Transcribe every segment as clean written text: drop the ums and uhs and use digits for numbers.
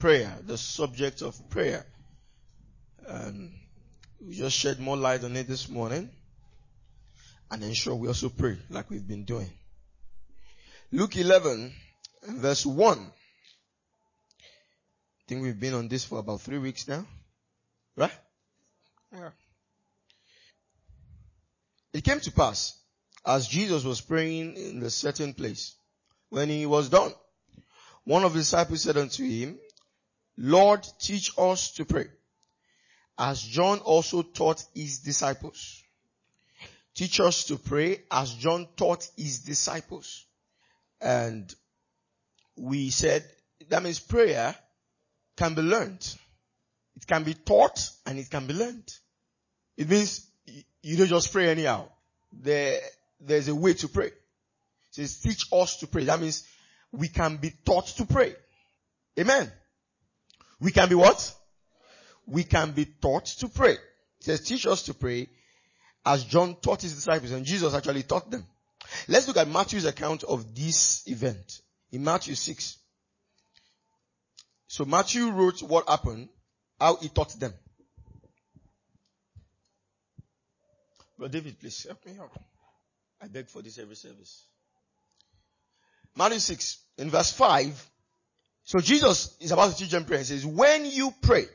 prayer, the subject of prayer. And we just shed more light on it this morning. And ensure we also pray like we've been doing. Luke 11, verse 1. I think we've been on this for about 3 weeks now. Right? Yeah. It came to pass, as Jesus was praying in a certain place, when he was done, one of the disciples said unto him, Lord, teach us to pray, as John also taught his disciples. Teach us to pray as John taught his disciples. And we said, that means prayer can be learned. It can be taught and it can be learned. It means you don't just pray anyhow. There's a way to pray. It says, teach us to pray. That means we can be taught to pray. Amen. We can be what? We can be taught to pray. It says, teach us to pray as John taught his disciples. And Jesus actually taught them. Let's look at Matthew's account of this event. In Matthew 6. So Matthew wrote what happened, how he taught them. Brother David, please help me out. I beg for this every service. Matthew 6, in verse 5. So Jesus is about to teach them prayer. He says, when you pray.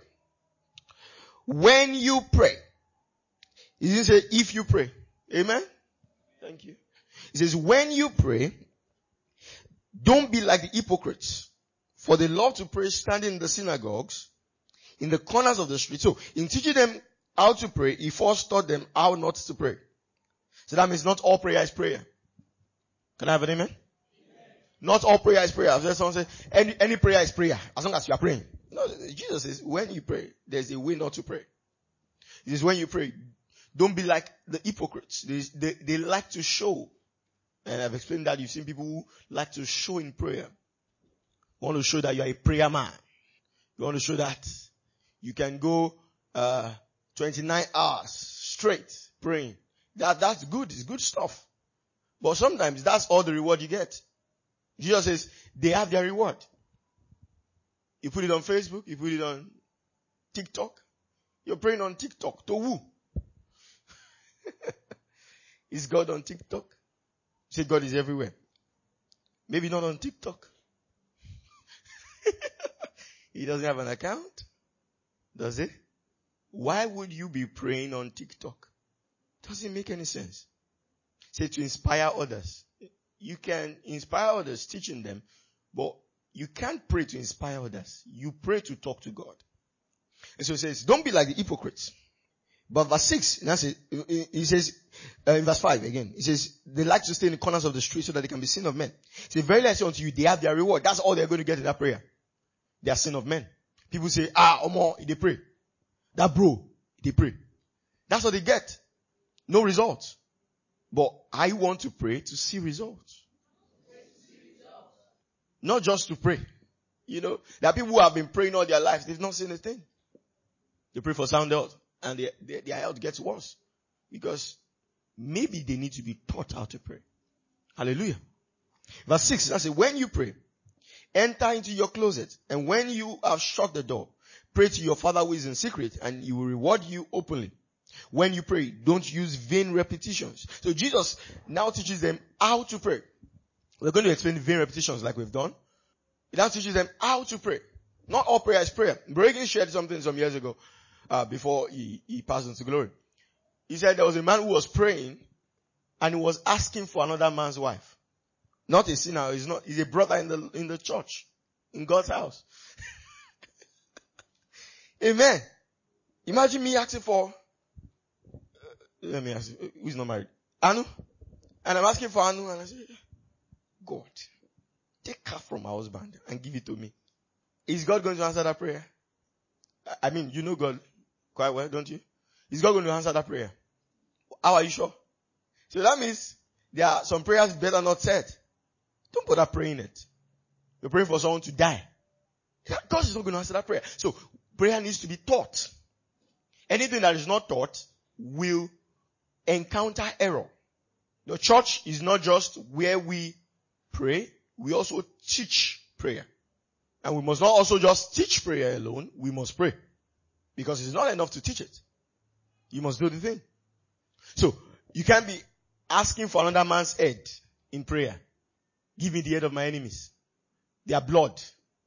He didn't say if you pray. Amen? Thank you. He says, when you pray, don't be like the hypocrites. For they love to pray standing in the synagogues, in the corners of the street. So, in teaching them how to pray, he first taught them how not to pray. So that means not all prayer is prayer. Can I have an amen? Not all prayer is prayer. I've heard someone say, any prayer is prayer, as long as you are praying. No, Jesus says, when you pray, there's a way not to pray. He says, when you pray, don't be like the hypocrites. They like to show. And I've explained that. You've seen people who like to show in prayer. You want to show that you are a prayer man. You want to show that you can go 29 hours straight praying. That's good. It's good stuff. But sometimes that's all the reward you get. Jesus says they have their reward. You put it on Facebook. You put it on TikTok. You're praying on TikTok. To who? Is God on TikTok? Say God is everywhere. Maybe not on TikTok. He doesn't have an account. Does he? Why would you be praying on TikTok? Doesn't make any sense. Say to inspire others. You can inspire others teaching them, but you can't pray to inspire others. You pray to talk to God. And so it says, don't be like the hypocrites. But verse 6, he says, in verse 5 again, he says, they like to stay in the corners of the street so that they can be seen of men. He says, verily I say unto you, they have their reward. That's all they're going to get in that prayer. They are seen of men. People say, Omo, they pray. That bro, they pray. That's what they get. No results. But I want to pray to see results. Not just to pray. You know, there are people who have been praying all their lives. They've not seen a thing. They pray for sound health. And their health gets worse. Because maybe they need to be taught how to pray. Hallelujah. Verse 6, I say, when you pray, enter into your closet. And when you have shut the door, pray to your Father who is in secret, and he will reward you openly. When you pray, don't use vain repetitions. So Jesus now teaches them how to pray. We're going to explain vain repetitions like we've done. He now teaches them how to pray. Not all prayer is prayer. Breaking shared something some years ago, before he passed on to glory. He said there was a man who was praying and he was asking for another man's wife. Not a sinner. He's a brother in the church, in God's house. Amen. Imagine me asking for, let me ask you, who's not married? Anu? And I'm asking for Anu and I say, God, take her from my husband and give it to me. Is God going to answer that prayer? I mean, you know God quite well, don't you? Is God going to answer that prayer? How are you sure? So that means there are some prayers better not said. Don't bother praying it. You're praying for someone to die. God is not going to answer that prayer. So prayer needs to be taught. Anything that is not taught will encounter error. The church is not just where we pray, we also teach prayer. And we must not also just teach prayer alone. We must pray. Because it's not enough to teach it. You must do the thing. So, you can't be asking for another man's head in prayer. Give me the head of my enemies. Their blood.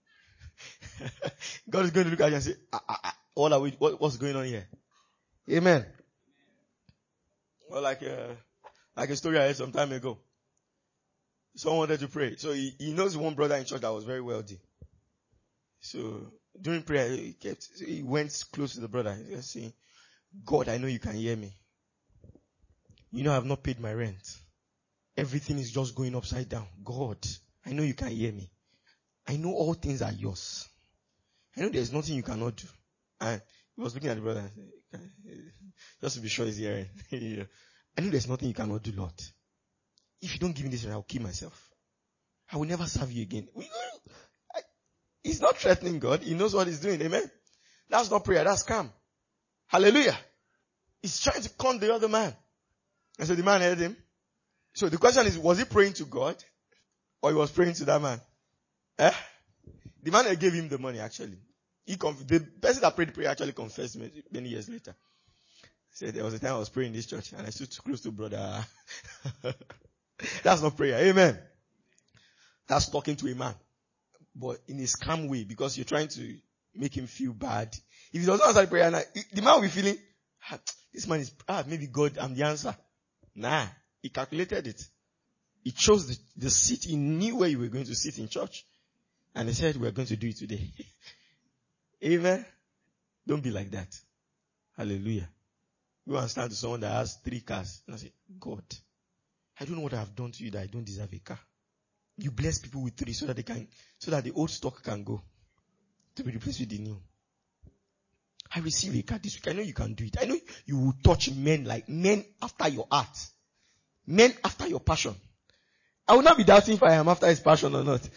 God is going to look at you and say, what's going on here? Amen. Well, like a story I heard some time ago. Someone wanted to pray. So he knows one brother in church that was very wealthy. So during prayer, he went close to the brother. He was saying, God, I know you can hear me. You know I have not paid my rent. Everything is just going upside down. God, I know you can hear me. I know all things are yours. I know there's nothing you cannot do. And he was looking at the brother and said, just to be sure he's hearing. I know there's nothing you cannot do, Lord. If you don't give me this, I'll kill myself. I will never serve you again. He's not threatening God. He knows what he's doing. Amen. That's not prayer. That's calm. Hallelujah. He's trying to con the other man. And so the man heard him. So the question is, was he praying to God? Or he was praying to that man? The man gave him the money actually. The person that prayed the prayer actually confessed many years later. He said, there was a time I was praying in this church and I stood too close to brother. That's not prayer. Amen. That's talking to a man. But in a calm way, because you're trying to make him feel bad. If he doesn't answer the prayer, the man will be feeling, this man is, maybe God, I'm the answer. Nah, he calculated it. He chose the seat. He knew where you were going to sit in church. And he said, we're going to do it today. Amen. Don't be like that. Hallelujah. Go and stand to someone that has 3 cars. And I say, God, I don't know what I have done to you that I don't deserve a car. You bless people with 3 so that the old stock can go to be replaced with the new. I receive a car this week. I know you can do it. I know you will touch men after your heart. Men after your passion. I will not be doubting if I am after his passion or not.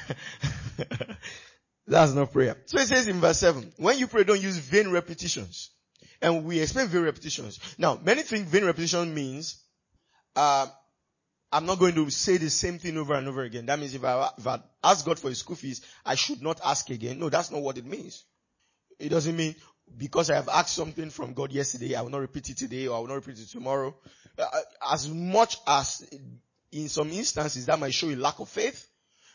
That's not prayer. So it says in verse 7, when you pray, don't use vain repetitions. And we explain vain repetitions. Now, many think vain repetition means, I'm not going to say the same thing over and over again. That means if I ask God for his school fees, I should not ask again. No, that's not what it means. It doesn't mean because I have asked something from God yesterday, I will not repeat it today or I will not repeat it tomorrow. As much as in some instances that might show a lack of faith,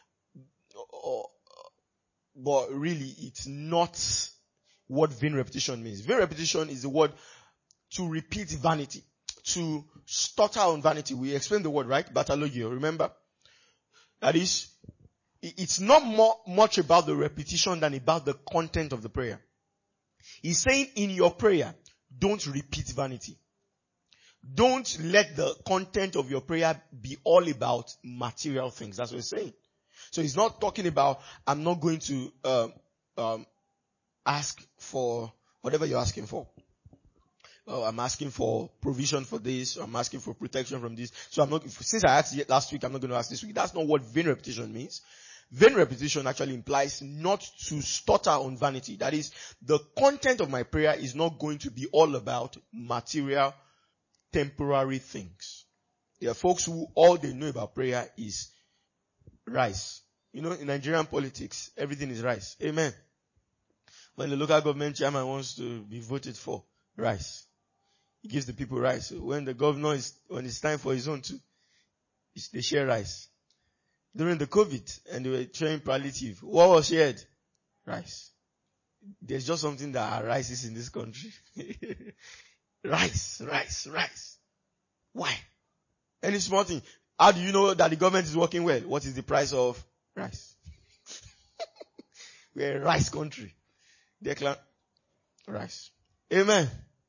but really it's not what vain repetition means. Vain repetition is the word to repeat vanity, to stutter on vanity. We explained the word, right? Batalogio, remember? That is, it's not much about the repetition than about the content of the prayer. He's saying in your prayer, don't repeat vanity. Don't let the content of your prayer be all about material things. That's what he's saying. So he's not talking about, I'm not going to ask for whatever you're asking for. Oh, I'm asking for provision for this. Or I'm asking for protection from this. So since I asked last week, I'm not going to ask this week. That's not what vain repetition means. Vain repetition actually implies not to stutter on vanity. That is, the content of my prayer is not going to be all about material, temporary things. There are folks who all they know about prayer is rice. You know, in Nigerian politics, everything is rice. Amen. When the local government chairman wants to be voted for, rice. He gives the people rice. So when the governor when it's time for his own too, they share rice. During the COVID, and they were sharing palliative, what was shared? Rice. There's just something that arises in this country. Rice. Why? Any small thing. How do you know that the government is working well? What is the price of rice? We're a rice country. Declan, rice. Amen.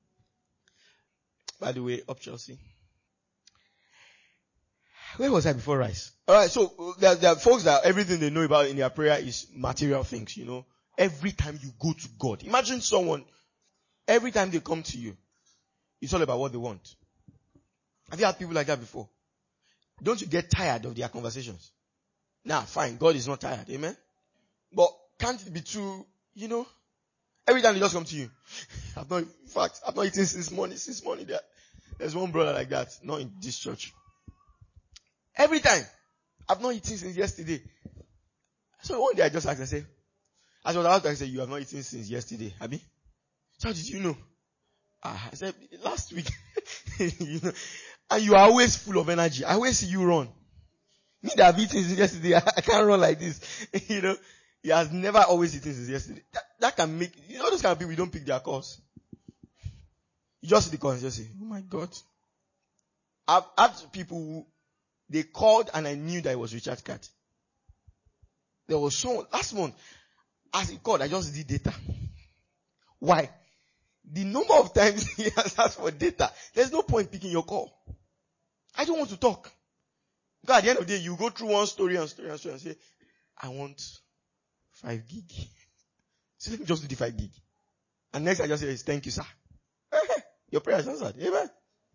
By the way, up Chelsea. Where was I before rice? Alright, so there are folks that everything they know about in their prayer is material things, you know. Every time you go to God, imagine someone, every time they come to you, it's all about what they want. Have you had people like that before? Don't you get tired of their conversations? Nah, fine, God is not tired, amen? But can't it be too, you know, every time they just come to you, I've not eaten since morning. There's one brother like that, not in this church. Every time, I've not eaten since yesterday. So one day I just asked, I said, As I was about to say, you have not eaten since yesterday, Abi? So how did you know? I said, last week. You know, and you are always full of energy. I always see you run. Me that have eaten since yesterday, I can't run like this. You know, he has never always eaten since yesterday. That can make, those kind of people, you don't pick their calls. You just see the calls and just say, oh my God. I've had people who, they called and I knew that it was Richard Cat. There was someone, last month, as he called, I just did data. Why? The number of times he has asked for data, there's no point picking your call. I don't want to talk. Because at the end of the day, you go through one story and say, I want 5 gig. So let me just do the 5 gig. And next I just say, thank you, sir. Your prayer is answered. Amen.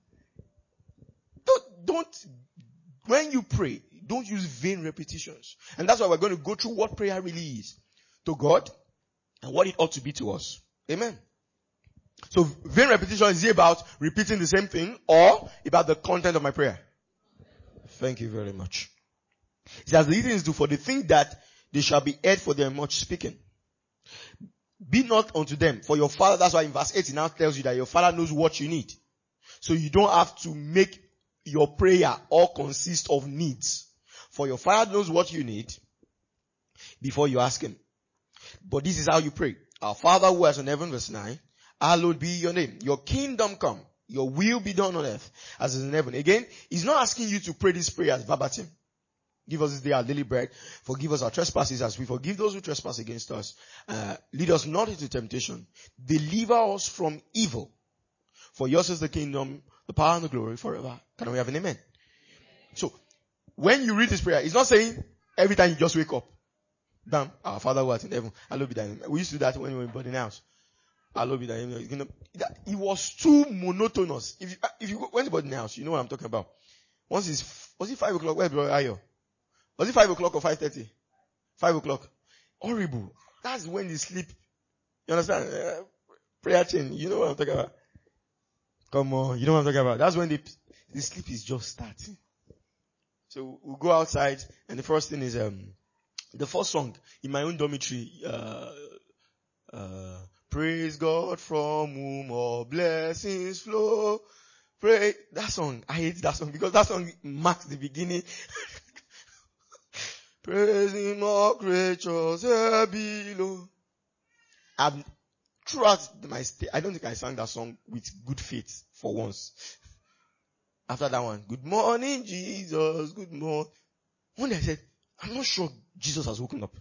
Don't, when you pray, don't use vain repetitions. And that's why we're going to go through what prayer really is to God and what it ought to be to us. Amen. So vain repetition is about repeating the same thing or about the content of my prayer. Thank you very much. It says the things do for the thing that they shall be heard for their much speaking. Be not unto them, for your Father, that's why in verse 8 it now tells you that your Father knows what you need. So you don't have to make your prayer all consist of needs. For your Father knows what you need before you ask Him. But this is how you pray. Our Father who art in heaven, verse 9, hallowed be your name. Your kingdom come. Your will be done on earth as it is in heaven. Again, He's not asking you to pray this prayer as verbatim. Give us this day our daily bread. Forgive us our trespasses as we forgive those who trespass against us. Lead us not into temptation. Deliver us from evil. For yours is the kingdom, the power and the glory forever. Can we have an amen? So, when you read this prayer, it's not saying every time you just wake up. Damn, our Father who art in heaven, hallowed be thy name. We used to do that when we were in boarding house. Hallowed be thy name. It was too monotonous. If you went to boarding house, you know what I'm talking about. Was it 5 o'clock? Where are you? Was it 5 o'clock or 5:30? 5 o'clock. Horrible. That's when they sleep. You understand? Prayer chain. You know what I'm talking about? Come on. You know what I'm talking about? That's when the sleep is just starting. So we'll go outside and the first thing is, the first song in my own dormitory, praise God from whom all blessings flow. Pray. That song, I hate that song because that song marks the beginning. Praise Him, all creatures here below. Throughout my stay, I don't think I sang that song with good faith for once. After that one, good morning, Jesus, good morning. One day I said, I'm not sure Jesus has woken up.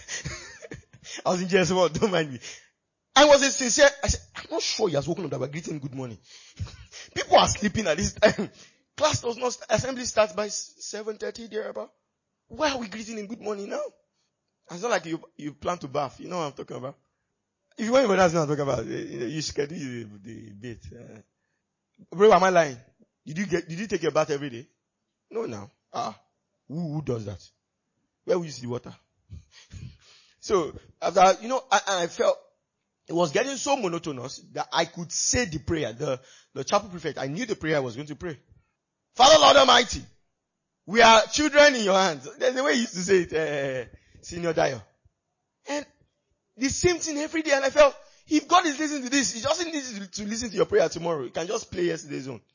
I was in JS1, don't mind me. I was sincere. I said, I'm not sure he has woken up that we're greeting good morning. People are sleeping at this time. Class does not, assembly starts by 7:30 thereabout. Why are we greeting him good morning now? It's not like you plan to bath. You know what I'm talking about? If you want anybody else know what I'm talking about, you schedule the bit. Bro, am I lying? Did you take your bath every day? No, now. Who does that? Where will you see the water? So, after, and I felt it was getting so monotonous that I could say the prayer. The chapel prefect, I knew the prayer I was going to pray. Father Lord Almighty, we are children in your hands. There's a way you used to say it, Senior Dio. And the same thing every day. And I felt, if God is listening to this, He doesn't need to listen to your prayer tomorrow. He can just play yesterday's own.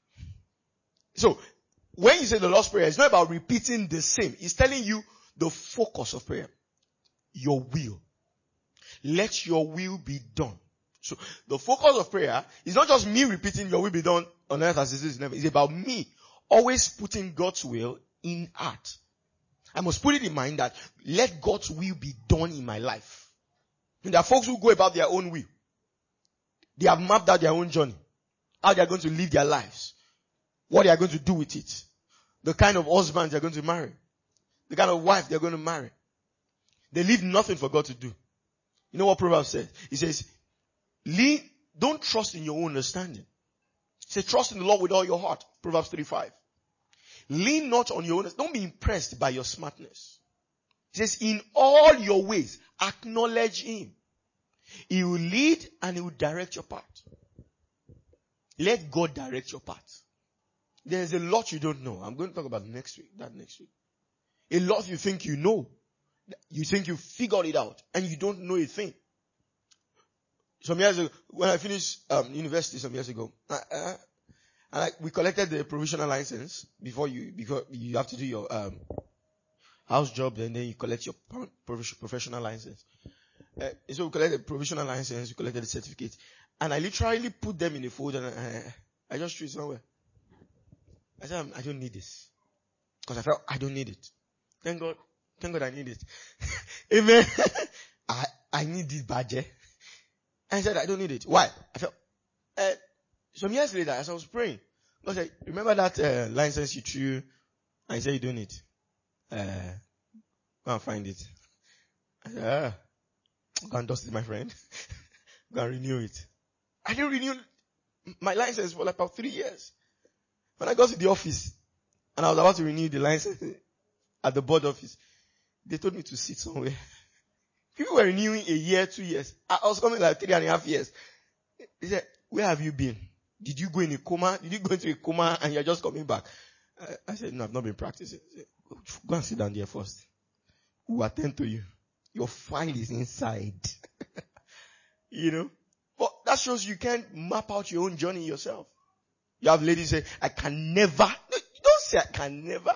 So, when you say the Lord's Prayer, it's not about repeating the same. It's telling you the focus of prayer. Your will. Let your will be done. So, the focus of prayer is not just me repeating your will be done on earth as it is in heaven. It's about me always putting God's will in heart. I must put it in mind that let God's will be done in my life. And there are folks who go about their own will. They have mapped out their own journey. How they are going to live their lives. What they are going to do with it. The kind of husband they are going to marry. The kind of wife they are going to marry. They leave nothing for God to do. You know what Proverbs says? It says, don't trust in your own understanding. It says, trust in the Lord with all your heart. Proverbs 3:5. Lean not on your own. Don't be impressed by your smartness. It says, in all your ways, acknowledge Him. He will lead and He will direct your path. Let God direct your path. There's a lot you don't know. I'm going to talk about that next week. A lot you think you know. You think you figured it out and you don't know a thing. Some years ago, when I finished university some years ago, we collected the provisional license because you have to do your house job, and then you collect your professional license. So we collected the provisional license, we collected the certificate, and I literally put them in a folder and I just threw it somewhere. I said, I don't need this. Because I felt I don't need it. Thank God I need it. Amen. I need this badge. And I said, I don't need it. Why? I felt, some years later, as I was praying, God said, remember that license you threw? I said, you don't need it. Go and find it. I said, go and dust it, my friend. Go and renew it. I didn't renew my license for like about 3 years. When I got to the office, and I was about to renew the license at the board office, they told me to sit somewhere. People were renewing a year, 2 years. I was coming like 3.5 years. They said, where have you been? Did you go in a coma? Did you go into a coma and you're just coming back? I said, no, I've not been practicing. Said, go and sit down there first. We'll attend to you. Your file is inside. You know? But that shows you can't map out your own journey yourself. You have ladies say, I can never. No, you don't say I can never.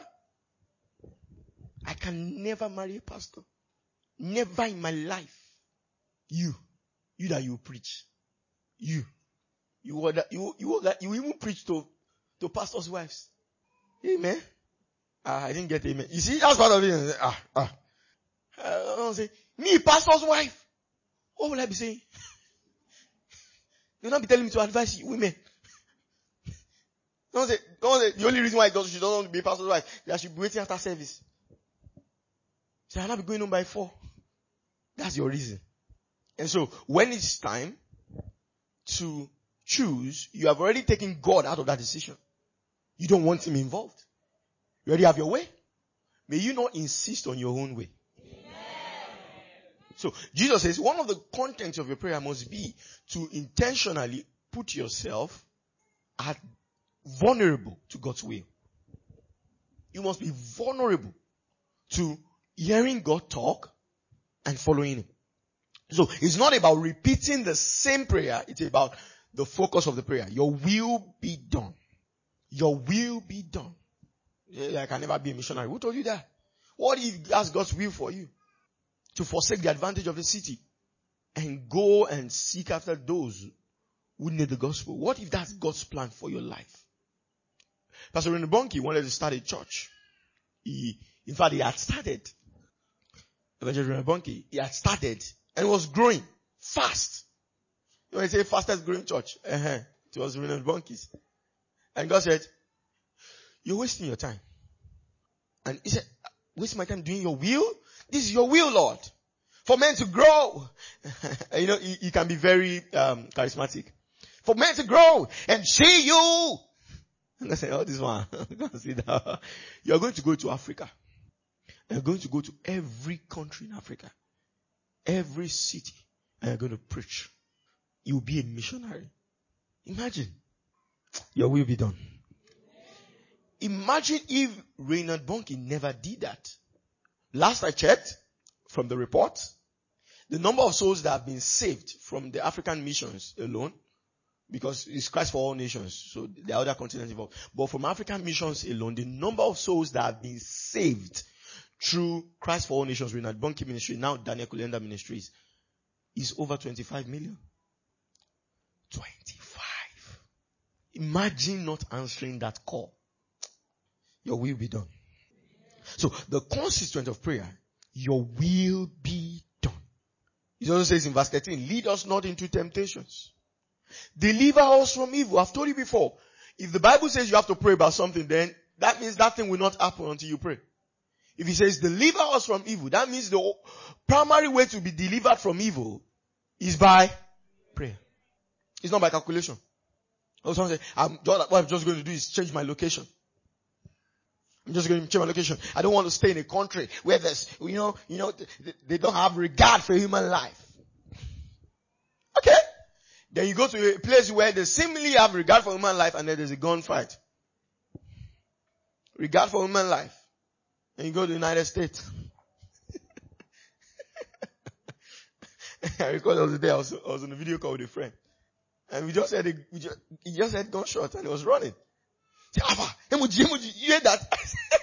I can never marry a pastor. Never in my life. You that you preach. You even preach to pastors' wives. Amen. I didn't get amen. You see, that's part of it. I don't say, me, pastor's wife. What will I be saying? You'll not be telling me to advise you, women. Don't say, the only reason why she doesn't want to be a pastor's wife, that she'll be waiting after service. Say, I'll not be going home by 4. That's your reason. And so, when it's time to choose, you have already taken God out of that decision. You don't want him involved. You already have your way. May you not insist on your own way. So, Jesus says, one of the contents of your prayer must be to intentionally put yourself at vulnerable to God's will. You must be vulnerable to hearing God talk and following him. So, it's not about repeating the same prayer. It's about the focus of the prayer. Your will be done. Your will be done. I can never be a missionary. Who told you that? What if that's God's will for you? To forsake the advantage of the city and go and seek after those who need the gospel. What if that's God's plan for your life? Pastor Rene Bonke wanted to start a church. In fact, he had started. Evangelist Rene Bonke, he had started and was growing fast. You know, they say fastest growing church. It was Rene Bonke's. And God said, you're wasting your time. And he said, waste my time doing your will? This is your will, Lord. For men to grow. You know, he can be very charismatic. For men to grow and see you. And I said, oh, this one. You're going to go to Africa. You're going to go to every country in Africa. Every city. And you're going to preach. You'll be a missionary. Imagine. Your will be done. Imagine if Reinhard Bonnke never did that. Last I checked, from the report, the number of souls that have been saved from the African missions alone, because it's Christ for all nations, so there are other continents involved, but from African missions alone, the number of souls that have been saved through Christ for all nations, Reinhard Bonnke ministry, now Daniel Kulenda ministries, is over 25 million. 25. Imagine not answering that call. Your will be done. So the consistent of prayer, your will be done. It also says in verse 13, lead us not into temptations. Deliver us from evil. I've told you before, if the Bible says you have to pray about something, then that means that thing will not happen until you pray. If it says deliver us from evil, that means the primary way to be delivered from evil is by prayer. It's not by calculation. Or someone say, what I'm just going to do is change my location. I'm just going to change my location. I don't want to stay in a country where there's, they don't have regard for human life. Okay. Then you go to a place where they seemingly have regard for human life and then there's a gunfight. Regard for human life. And you go to the United States. I recall there was a day I was on a video call with a friend. And we just heard he just heard gunshot and he was running. He said, Abba, emoji, you heard that?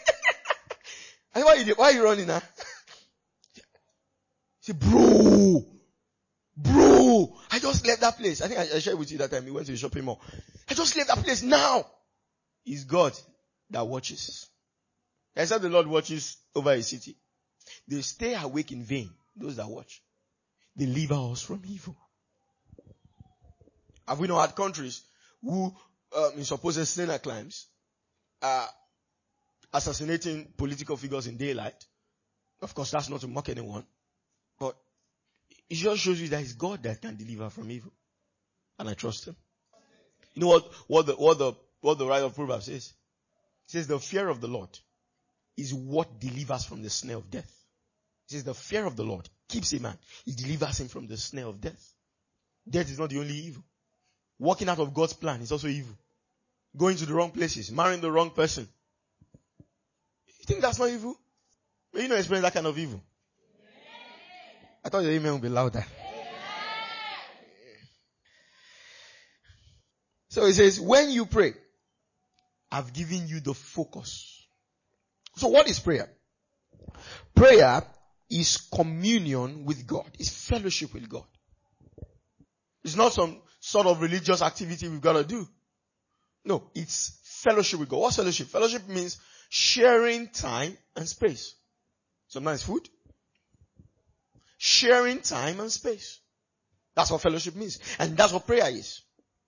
I said, why are you running now? He said, bro, I just left that place. I think I shared with you that time. We went to the shopping mall. I just left that place now. It's God that watches. Except the Lord watches over a city. They stay awake in vain, those that watch. Deliver us from evil. Have we not had countries who, in supposed snake climbs, are assassinating political figures in daylight? Of course, that's not to mock anyone. But it just shows you that it's God that can deliver from evil. And I trust Him. You know what the writer of Proverbs says? It says the fear of the Lord is what delivers from the snare of death. It says the fear of the Lord keeps a man. It delivers him from the snare of death. Death is not the only evil. Walking out of God's plan is also evil. Going to the wrong places, marrying the wrong person. You think that's not evil? May you not experience that kind of evil. I thought your amen would be louder. So it says, when you pray, I've given you the focus. So what is prayer? Prayer is communion with God. It's fellowship with God. It's not some sort of religious activity we've got to do. No, it's fellowship with God. What's fellowship? Fellowship means sharing time and space. Sometimes food. Sharing time and space. That's what fellowship means. And that's what prayer is.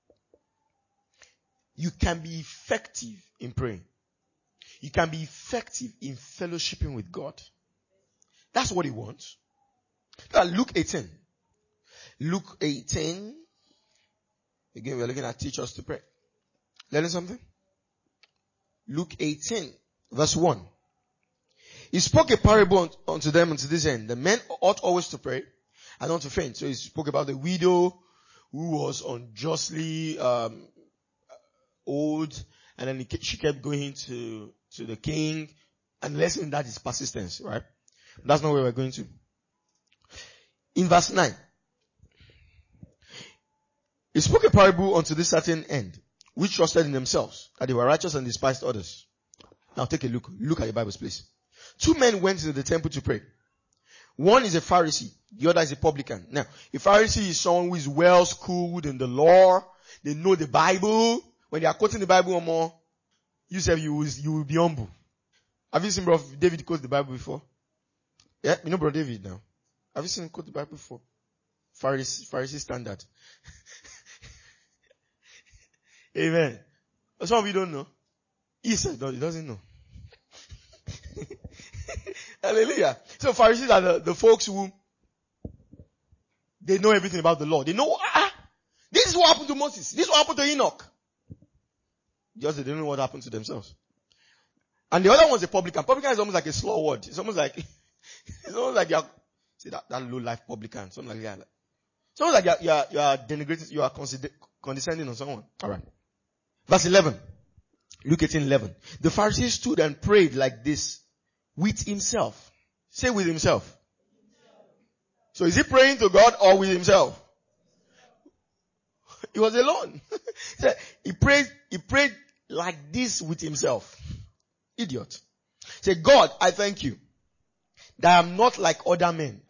You can be effective in praying. You can be effective in fellowshipping with God. That's what He wants. Luke 18. Luke 18. Again, we're looking at teach us to pray. Learning something? Luke 18, verse 1. He spoke a parable unto them unto this end. The men ought always to pray and not to faint. So he spoke about the widow who was unjustly old, and then she kept going to the king. And the lesson in that is persistence, right? That's not where we're going to. In verse 9, he spoke a parable unto this certain end, which trusted in themselves, that they were righteous and despised others. Now take a look. Look at your Bibles, please. 2 men went to the temple to pray. One is a Pharisee. The other is a publican. Now, a Pharisee is someone who is well schooled in the law. They know the Bible. When they are quoting the Bible or more, you say you will be humble. Have you seen Brother David quote the Bible before? Yeah, you know Brother David now. Have you seen him quote the Bible before? Pharisee standard. Amen. Some of you don't know. He said he doesn't know. Hallelujah. So Pharisees are the folks who they know everything about the law. They know, this is what happened to Moses. This is what happened to Enoch. Just they don't know what happened to themselves. And the other one's a publican. Publican is almost like a slow word. It's almost like you're, see that low life publican, something like that. It's almost like you are denigrating, you are condescending on someone. Alright. Verse 11. Luke 18:11. The Pharisee stood and prayed like this with himself. Say with himself. So is he praying to God or with himself? He was alone. He prayed like this with himself. Idiot. Say, God, I thank you that I'm not like other men.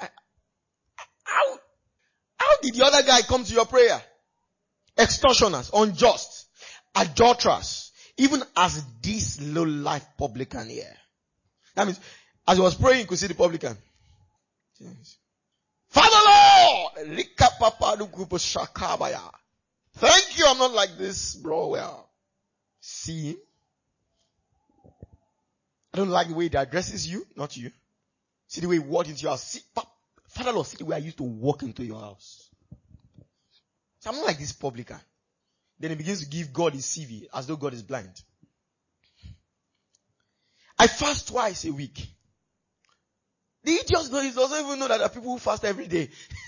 How did the other guy come to your prayer? Extortioners, unjust, adulterers, even as this low life publican here. That means, as he was praying, you could see the publican. Father Lord! Thank you, I'm not like this, bro. Well, see him. I don't like the way he addresses you, not you. See the way he walked into your house. See, Father Lord, see the way I used to walk into your house. So I'm not like this publican. Then he begins to give God his CV as though God is blind. I fast twice a week. The idiot doesn't even know that there are people who fast every day.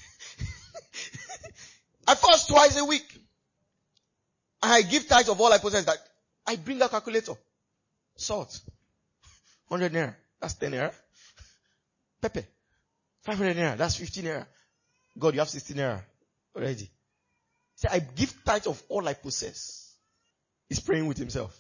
I fast twice a week. And I give tithes of all I possess. That I bring a calculator. Salt. 100 naira. That's 10 naira. Pepper. 500 naira. That's 15 naira. God, you have 16 naira already. Say, I give tithe of all I possess. He's praying with himself.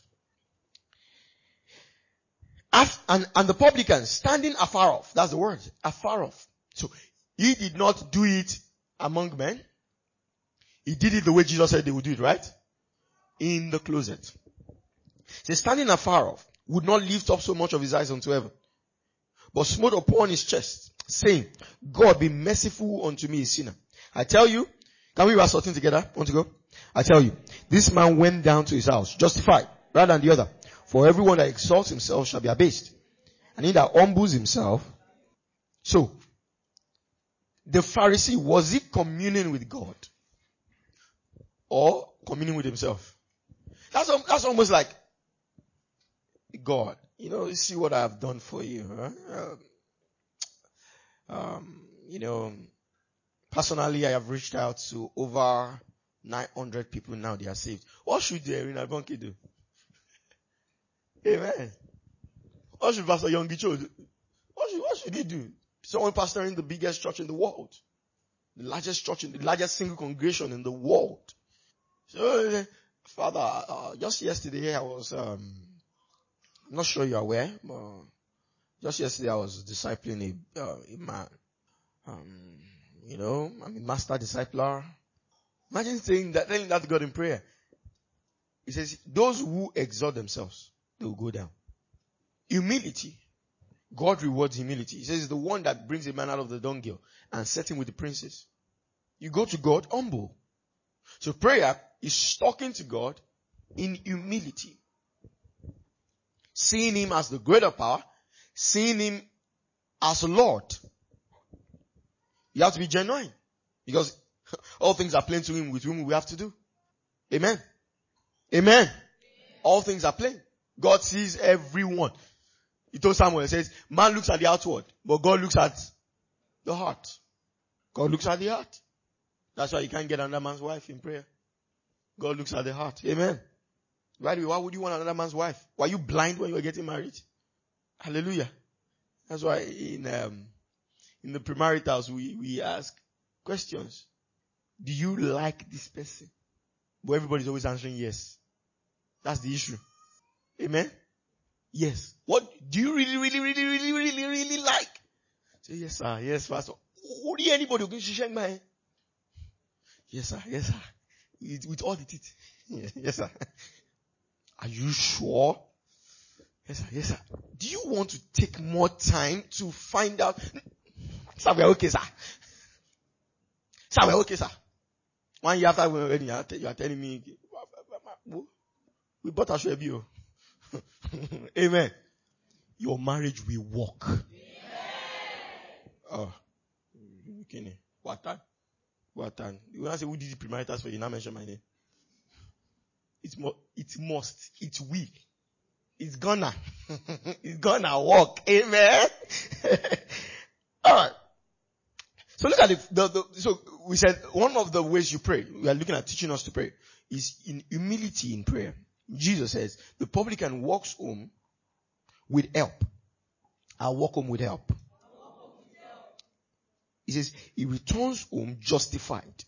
And the publican standing afar off. That's the word. Afar off. So, he did not do it among men. He did it the way Jesus said they would do it, right? In the closet. So standing afar off, would not lift up so much of his eyes unto heaven, but smote upon his chest, saying, God, be merciful unto me, a sinner. I tell you, can we verse 14 together? Want to go? I tell you, this man went down to his house, justified, rather than the other. For everyone that exalts himself shall be abased, and he that humbles himself. So, the Pharisee, was he communing with God? Or communing with himself? That's almost like, God, you see what I've done for you, huh? Personally, I have reached out to over 900 people now. They are saved. What should Irina Bonke do? Amen. What should Pastor Yongicho do? What should he do? Someone pastoring the biggest church in the world. The largest church the largest single congregation in the world. So, Father, just yesterday I was, I'm not sure you're aware, but just yesterday I was discipling a man. I'm a master discipler. Imagine telling that to God in prayer. He says, those who exalt themselves, they will go down. Humility. God rewards humility. He says, the one that brings a man out of the dunghill and set him with the princes. You go to God humble. So prayer is talking to God in humility. Seeing him as the greater power. Seeing him as Lord. You have to be genuine. Because all things are plain to him with whom we have to do. Amen. Amen. All things are plain. God sees everyone. He told Samuel, he says, man looks at the outward, but God looks at the heart. God looks at the heart. That's why you can't get another man's wife in prayer. God looks at the heart. Amen. By the way, why would you want another man's wife? Were you blind when you were getting married? Hallelujah. That's why in the premaritals we ask questions. Do you like this person? But everybody's always answering yes. That's the issue. Amen? Yes. What do you really like? Say yes, sir. Yes, pastor. Who do anybody who can shake my hand? Yes, sir. Yes, sir. With all the teeth. Yes, sir. Are you sure? Yes, sir. Yes, sir. Do you want to take more time to find out? Sir, we're okay, sir. Sir, we're okay, sir. 1 year after we're ready, you are telling me, we bought a Shwebio. Amen. Your marriage will work. Oh. What time? When I say who did the premaritals for you, now mention my name. It must. It will. It's gonna. It's gonna work. Amen. Alright. So look at so we said one of the ways you pray, we are looking at teaching us to pray, is in humility in prayer. Jesus says, the publican walks home with help. I'll walk home with help. He says, he returns home justified.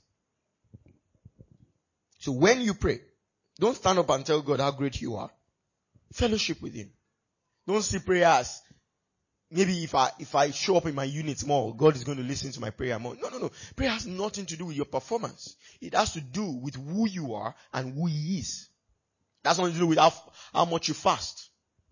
So when you pray, don't stand up and tell God how great you are. Fellowship with him. Don't see prayer as, maybe if I show up in my unit more, God is going to listen to my prayer more. No. Prayer has nothing to do with your performance. It has to do with who you are and who he is. That's nothing to do with how much you fast.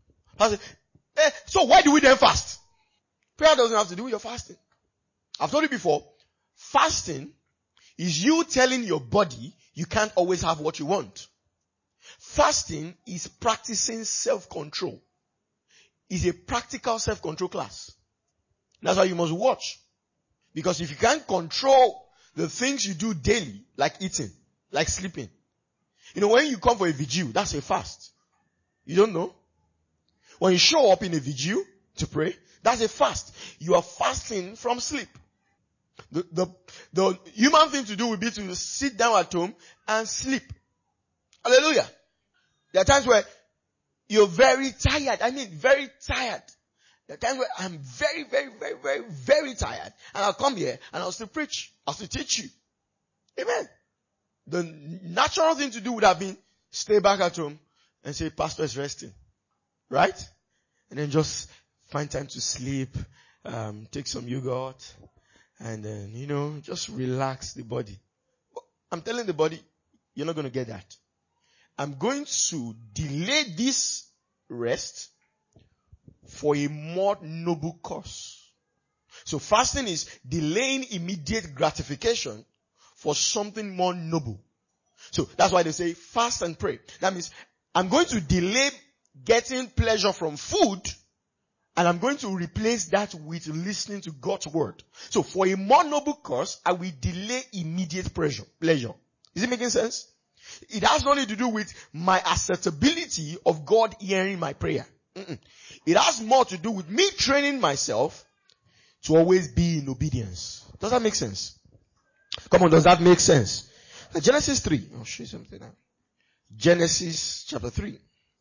So why do we then fast? Prayer doesn't have to do with your fasting. I've told you before, fasting is you telling your body you can't always have what you want. Fasting is practicing self-control. It's a practical self-control class. That's why you must watch. Because if you can't control the things you do daily, like eating, like sleeping. When you come for a vigil, that's a fast. You don't know? When you show up in a vigil to pray, that's a fast. You are fasting from sleep. The human thing to do would be to sit down at home and sleep. Hallelujah. There are times where you're very tired. Very tired. There are times where I'm very, very, very, very, very tired. And I'll come here and I'll still preach. I'll still teach you. Amen. The natural thing to do would have been stay back at home and say, Pastor is resting. Right? And then just find time to sleep, take some yogurt, and then, just relax the body. But I'm telling the body, you're not going to get that. I'm going to delay this rest for a more noble cause. So fasting is delaying immediate gratification for something more noble. So that's why they say fast and pray. That means I'm going to delay getting pleasure from food, and I'm going to replace that with listening to God's word. So for a more noble cause, I will delay immediate pleasure. Is it making sense? It has nothing to do with my acceptability of God hearing my prayer. It has more to do with me training myself to always be in obedience. Does that make sense? Come on, does that make sense? Now, Genesis 3. I'll show you something now. Genesis chapter 3.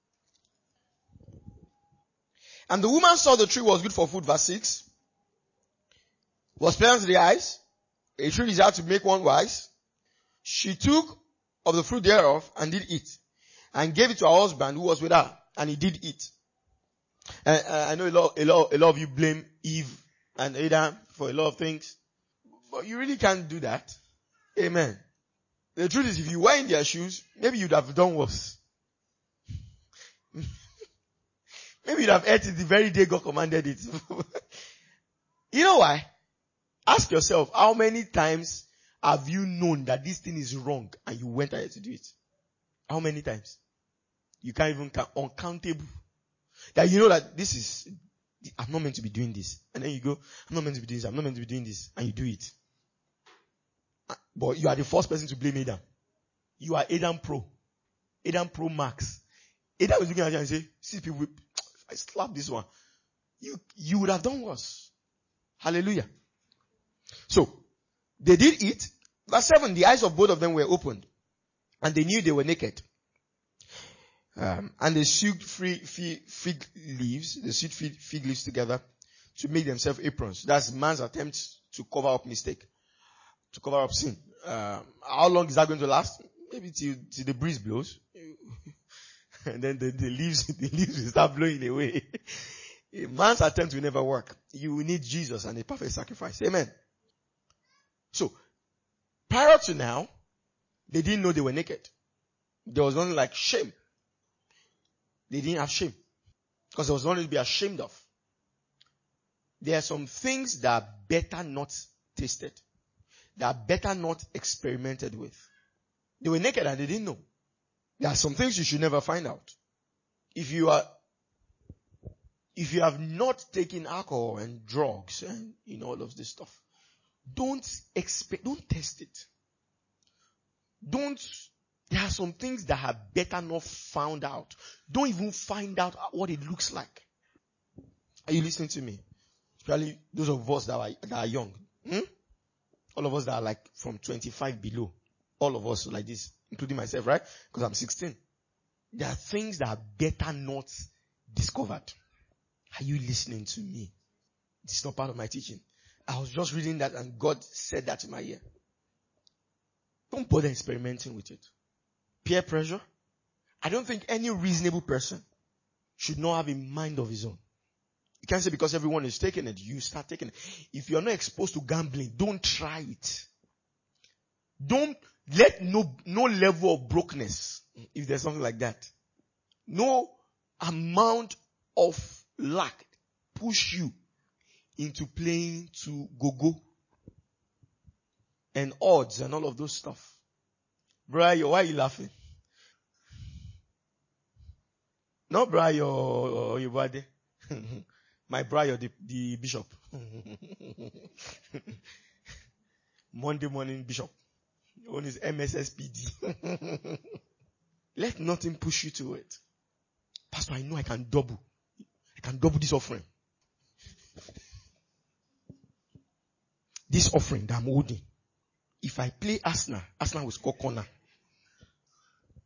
And the woman saw the tree was good for food, verse 6. Was pleasant to the eyes. A tree desired to make one wise. She took of the fruit thereof and did eat, and gave it to her husband who was with her, and he did eat. And I know a lot of you blame Eve and Adam for a lot of things, but you really can't do that. Amen. The truth is, if you were in their shoes, maybe you'd have done worse. Maybe you'd have ate it the very day God commanded it. You know why? Ask yourself, how many times have you known that this thing is wrong and you went ahead to do it? How many times? You can't even count. Uncountable. That you know that I'm not meant to be doing this. And then you go, I'm not meant to be doing this, I'm not meant to be doing this. And you do it. But you are the first person to blame Adam. You are Adam Pro. Adam Pro Max. Adam is looking at you and say, see people, I slap this one. You would have done worse. Hallelujah. So, they did eat. Verse 7, the eyes of both of them were opened, and they knew they were naked. And they sewed fig leaves together to make themselves aprons. That's man's attempt to cover up mistake, to cover up sin. How long is that going to last? Maybe till the breeze blows. And then the leaves will start blowing away. A man's attempt will never work. You will need Jesus and a perfect sacrifice. Amen. So, prior to now, they didn't know they were naked. There was nothing like shame. They didn't have shame. Because there was nothing to be ashamed of. There are some things that are better not tasted. That are better not experimented with. They were naked and they didn't know. There are some things you should never find out. If you have not taken alcohol and drugs and all of this stuff, don't test it. There are some things that are better not found out. Don't even find out what it looks like. Are you listening to me? Especially those of us that are young. All of us that are like from 25 below. All of us like this, including myself, right? Because I'm 16. There are things that are better not discovered. Are you listening to me? It's not part of my teaching. I was just reading that and God said that in my ear. Don't bother experimenting with it. Peer pressure. I don't think any reasonable person should not have a mind of his own. You can't say because everyone is taking it, you start taking it. If you're not exposed to gambling, don't try it. Don't let no level of brokenness, if there's something like that, no amount of lack push you into playing to go and odds and all of those stuff. Brian, why are you laughing? Not Brian or your body. My Brian, the bishop. Monday morning bishop. On his MSSPD. Let nothing push you to it. Pastor, I know I can double this offering. This offering that I'm holding. If I play Arsenal will score corner.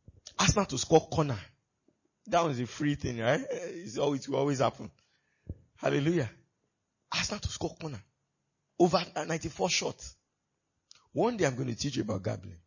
Arsenal to score corner. That was a free thing, right? It will always happen. Hallelujah. Arsenal to score corner. Over 94 shots. One day I'm going to teach you about gambling.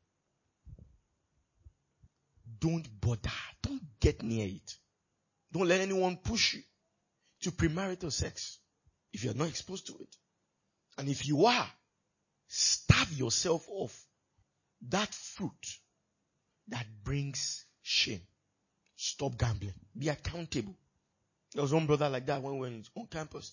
Don't bother. Don't get near it. Don't let anyone push you to premarital sex if you're not exposed to it. And if you are, starve yourself of that fruit that brings shame. Stop gambling. Be accountable. There was one brother like that when we were on campus.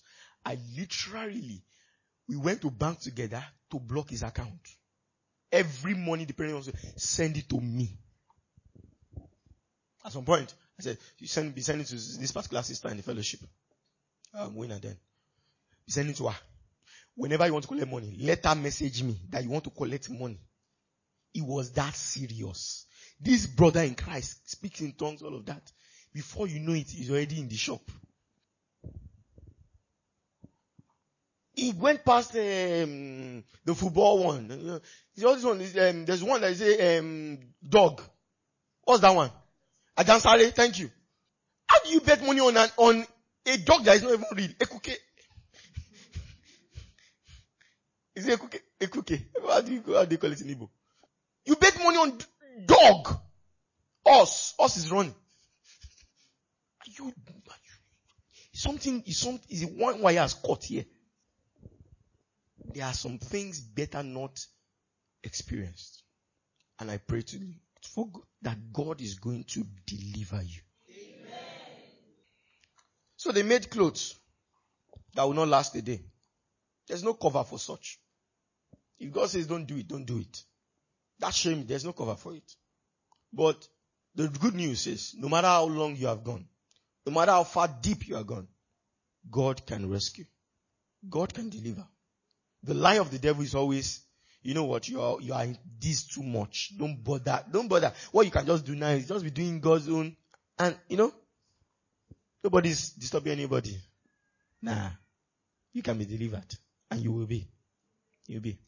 We went to bank together to block his account. Every money the parent wants to send it to me. At some point, I said, be sending to this particular sister in the fellowship. Winner then. Be sending to her. Whenever you want to collect money, let her message me that you want to collect money. It was that serious. This brother in Christ speaks in tongues, all of that. Before you know it, he's already in the shop. He went past the football one. This one is, there's one that is dog. What's that one? Agansare, thank you. How do you bet money on a dog that is not even real? Ekuke. Is it ekuke? Ekuke. How do you call it in Igbo? You bet money on dog. Us is running. Is one wire has caught here. There are some things better not experienced. And I pray to you that God is going to deliver you. Amen. So they made clothes that will not last a day. There's no cover for such. If God says don't do it, don't do it. That shame, there's no cover for it. But the good news is, no matter how long you have gone, no matter how far deep you are gone, God can rescue. God can deliver. The lie of the devil is always, you know what, you are in this too much. Don't bother. What you can just do now is just be doing God's own. And, nobody's disturbing anybody. Nah. You can be delivered. And you will be. You'll be.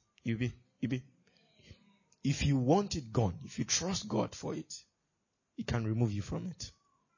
If you want it gone, if you trust God for it, He can remove you from it.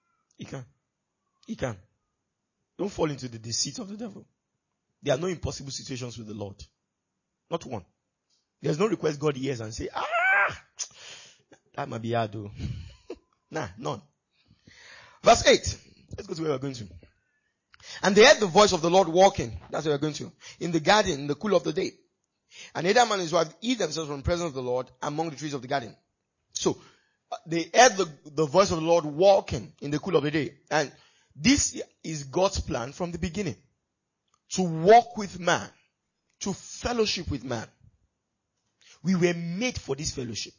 He can. Don't fall into the deceit of the devil. There are no impossible situations with the Lord. Not one. There's no request God hears and say, that might be hard though. Nah, none. Verse 8. Let's go to where we're going to. And they heard the voice of the Lord walking. That's where we're going to. In the garden, in the cool of the day. And Adam and his wife hid themselves from the presence of the Lord among the trees of the garden. So, they heard the voice of the Lord walking in the cool of the day. And this is God's plan from the beginning. To walk with man. To fellowship with man. We were made for this fellowship.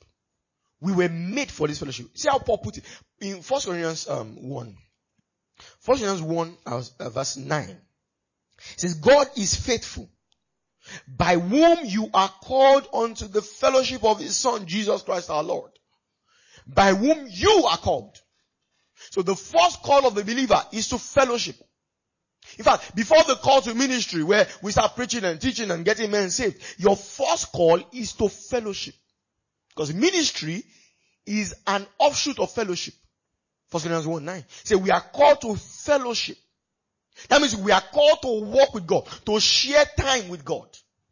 See how Paul put it in 1 Corinthians 1. 1 Corinthians 1 verse 9. It says, God is faithful, by whom you are called unto the fellowship of His Son, Jesus Christ our Lord. By whom you are called. So the first call of the believer is to fellowship. In fact, before the call to ministry, where we start preaching and teaching and getting men saved, your first call is to fellowship. Because ministry is an offshoot of fellowship. 1 Corinthians 1:9. Say we are called to fellowship. That means we are called to walk with God, to share time with God.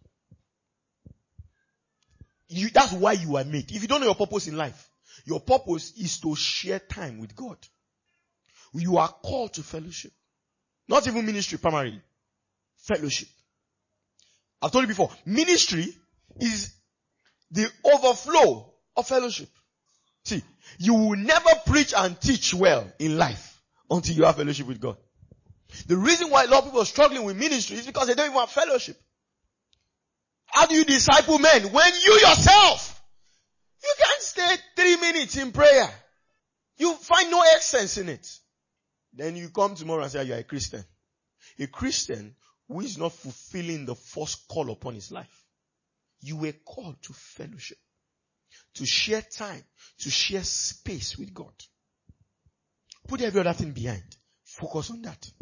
That's why you are made. If you don't know your purpose in life, your purpose is to share time with God. You are called to fellowship. Not even ministry primarily. Fellowship. I've told you before, ministry is the overflow of fellowship. See, you will never preach and teach well in life until you have fellowship with God. The reason why a lot of people are struggling with ministry is because they don't even have fellowship. How do you disciple men when you yourself, you can't stay 3 minutes in prayer? You find no essence in it. Then you come tomorrow and say you are a Christian. A Christian who is not fulfilling the first call upon his life. You were called to fellowship. To share time. To share space with God. Put every other thing behind. Focus on that.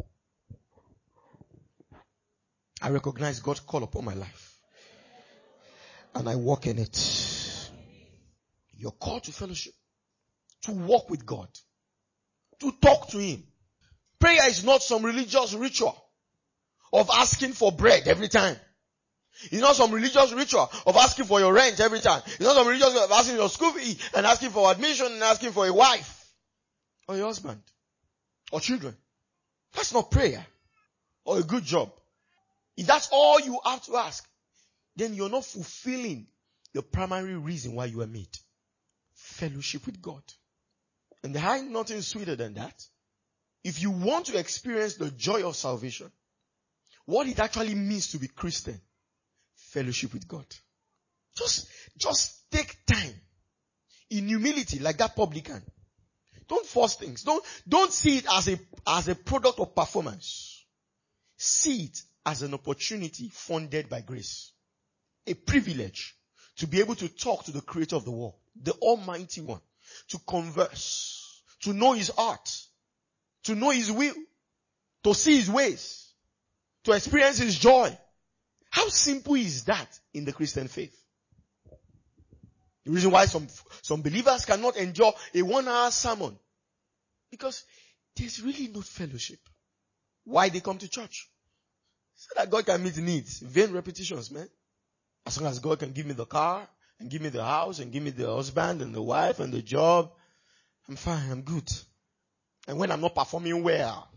I recognize God's call upon my life. And I walk in it. You're called to fellowship. To walk with God. To talk to Him. Prayer is not some religious ritual. of asking for bread every time. It's not some religious ritual of asking for your rent every time. It's not some religious ritual of asking your school fee and asking for admission and asking for a wife or a husband or children. That's not prayer or a good job. If that's all you have to ask, then you're not fulfilling the primary reason why you were made. Fellowship with God. And there ain't nothing sweeter than that. If you want to experience the joy of salvation, what it actually means to be Christian, fellowship with God. Just take time in humility like that publican. Don't force things. Don't see it as a product of performance. See it as an opportunity funded by grace. A privilege to be able to talk to the creator of the world, the Almighty One, to converse, to know His heart, to know His will, to see His ways, to experience His joy. How simple is that in the Christian faith? The reason why some believers cannot endure a 1-hour sermon, because there's really no fellowship. Why they come to church? So that God can meet needs. Vain repetitions, man. As long as God can give me the car, and give me the house, and give me the husband, and the wife, and the job, I'm fine, I'm good. And when I'm not performing well,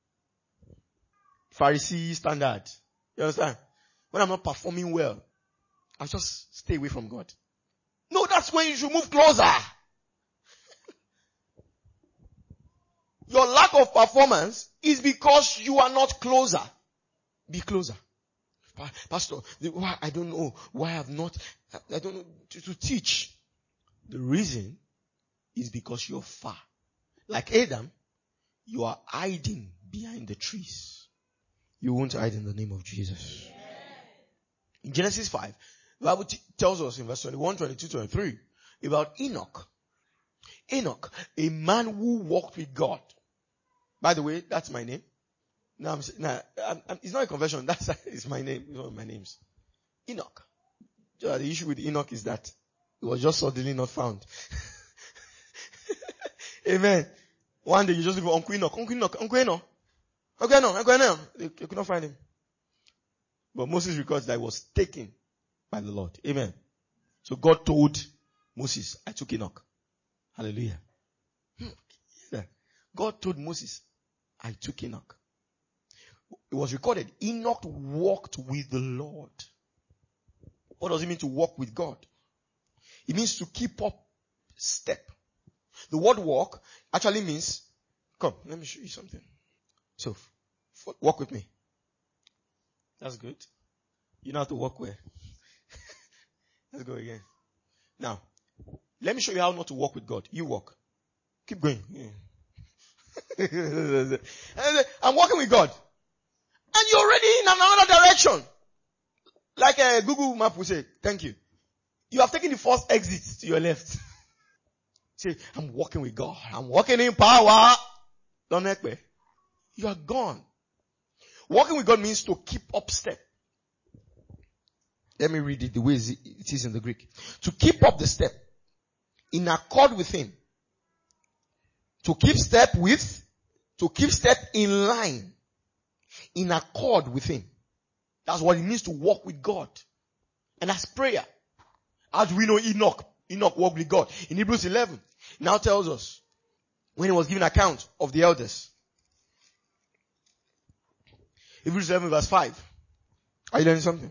Pharisee standard, you understand? When I'm not performing well, I just stay away from God. No, that's when you should move closer. Your lack of performance is because you are not closer. Be closer. Pastor, why I don't know why I don't know to teach. The reason is because you're far. Like Adam, you are hiding behind the trees. You won't hide in the name of Jesus. In Genesis 5, the Bible tells us in verse 21, 22, 23 about Enoch. Enoch, a man who walked with God. By the way, that's my name. It's not a conversion. It's my name. It's one of my names. Enoch. The issue with Enoch is that it was just suddenly not found. Amen. One day you just look for Uncle Enoch. They could not find him. But Moses records that he was taken by the Lord. Amen. So God told Moses, I took Enoch. Hallelujah. God told Moses, I took Enoch. It was recorded, Enoch walked with the Lord. What does it mean to walk with God? It means to keep up step. The word walk actually means, come, let me show you something. So, walk with me. That's good. You know how to walk where? Let's go again. Now, let me show you how not to walk with God. You walk. Keep going. Yeah. I'm walking with God. And you're already in another direction. Like a Google map will say, thank you. You have taken the first exit to your left. Say, I'm walking with God. I'm walking in power. Don't make me. You are gone. Walking with God means to keep up step. Let me read it the way it is in the Greek. To keep up the step. In accord with Him. To keep step in line. In accord with Him. That's what it means to walk with God. And that's prayer. How do we know Enoch? Enoch walked with God. In Hebrews 11, it now tells us when he was giving account of the elders. Hebrews 11 verse 5. Are you learning something?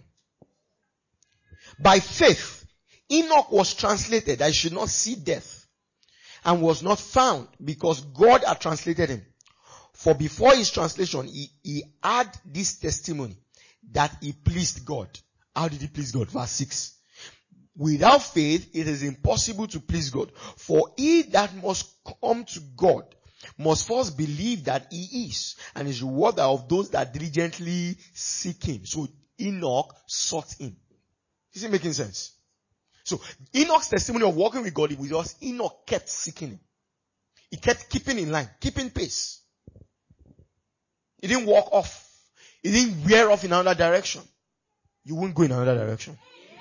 By faith, Enoch was translated that he should not see death, and was not found because God had translated him. For before his translation, he had this testimony that he pleased God. How did he please God? Verse 6. Without faith, it is impossible to please God. For he that must come to God must first believe that He is, and is rewarder of those that diligently seek Him. So Enoch sought Him. Is it making sense? So Enoch's testimony of walking with God was because Enoch kept seeking Him. He kept keeping in line, keeping pace. He didn't walk off. He didn't veer off in another direction. You won't go in another direction.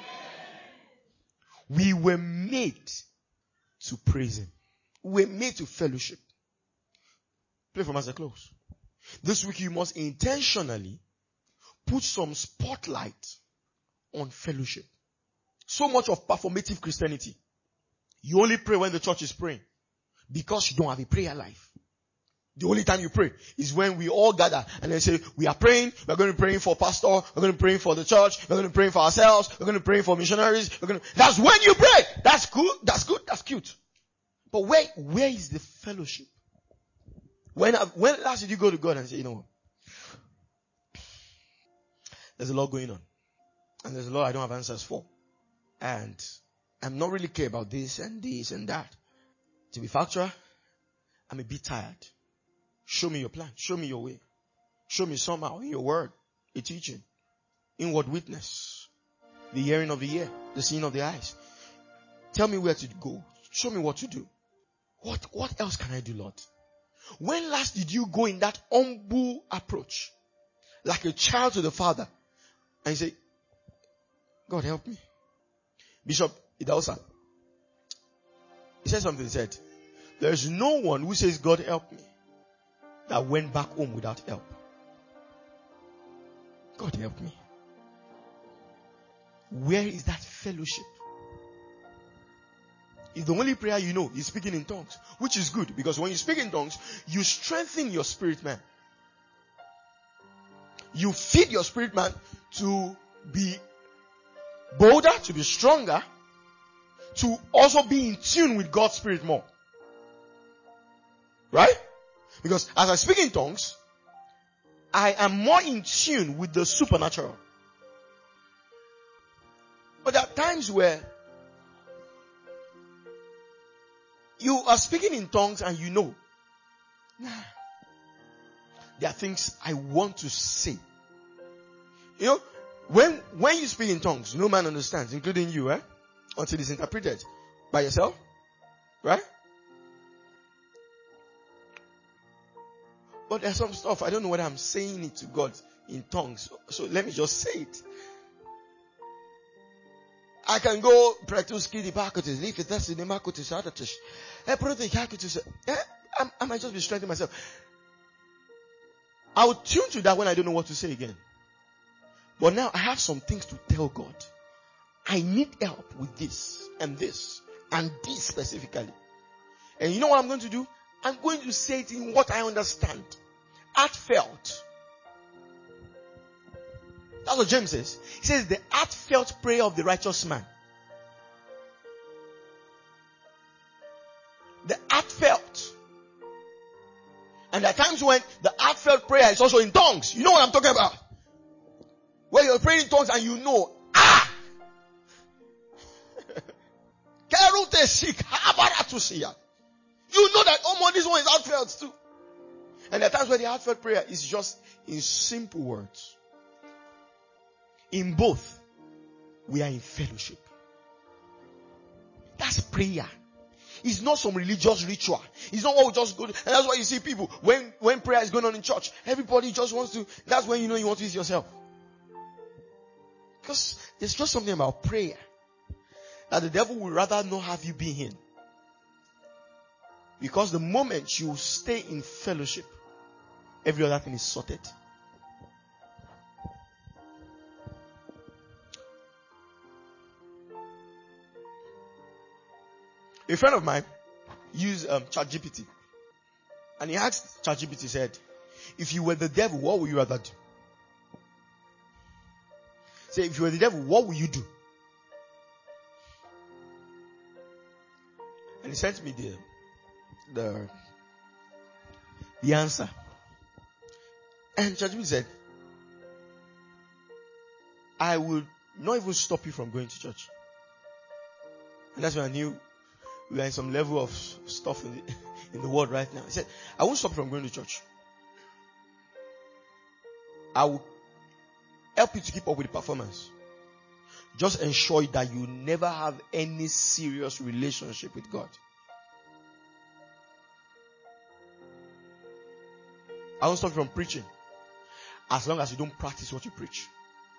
We were made to praise Him. We were made to fellowship. Play from as I close. This week you must intentionally put some spotlight on fellowship. So much of performative Christianity. You only pray when the church is praying because you don't have a prayer life. The only time you pray is when we all gather and they say, we are praying, we're going to be praying for pastor, we're going to be praying for the church, we're going to be praying for ourselves, we're going to be praying for missionaries, that's when you pray. That's good, that's cute. But where is the fellowship? When last did you go to God and say, you know what? There's a lot going on. And there's a lot I don't have answers for. And I'm not really care about this and that. To be factual, I'm a bit tired. Show me your plan. Show me your way. Show me somehow in your word, a teaching, inward witness, the hearing of the ear, the seeing of the eyes. Tell me where to go. Show me what to do. What else can I do, Lord? When last did you go in that humble approach? Like a child to the Father. And you say, God help me. Bishop Idahosa, he said something, he said, there is no one who says, God help me, that went back home without help. God help me. Where is that fellowship? If the only prayer you know is speaking in tongues, which is good, because when you speak in tongues, you strengthen your spirit man. You feed your spirit man to be bolder, to be stronger, to also be in tune with God's spirit more. Right? Because as I speak in tongues, I am more in tune with the supernatural. But there are times where you are speaking in tongues and you know, there are things I want to say. You know, when you speak in tongues, no man understands, including you, until it's interpreted by yourself. Right? But there's some stuff, I don't know whether I'm saying it to God in tongues. So let me just say it. I can go I might just be strengthening myself. I'll tune to that when I don't know what to say again. But now I have some things to tell God. I need help with this and this and this specifically. And you know what I'm going to do? I'm going to say it in what I understand. Heartfelt. That's what James says. He says the heartfelt prayer of the righteous man. The heartfelt. And there are times when the heartfelt prayer is also in tongues. You know what I'm talking about? Where you're praying in tongues and you know, you know that, oh, this one is heartfelt too. And there are times where the heartfelt prayer is just in simple words. In both, we are in fellowship. That's prayer. It's not some religious ritual. It's not what we just go to. And that's why you see people, when prayer is going on in church, everybody just wants to, that's when you know you want to use yourself. Because there's just something about prayer that the devil would rather not have you be in. Because the moment you stay in fellowship, every other thing is sorted. A friend of mine used ChatGPT. And he asked ChatGPT, said, if you were the devil, what would you rather do? Say, if you were the devil, what would you do? And he sent me the answer. And ChatGPT said, I will not even stop you from going to church. And that's when I knew we are in some level of stuff in the world right now. He said, I won't stop you from going to church. I will help you to keep up with the performance. Just ensure that you never have any serious relationship with God. I won't stop you from preaching as long as you don't practice what you preach.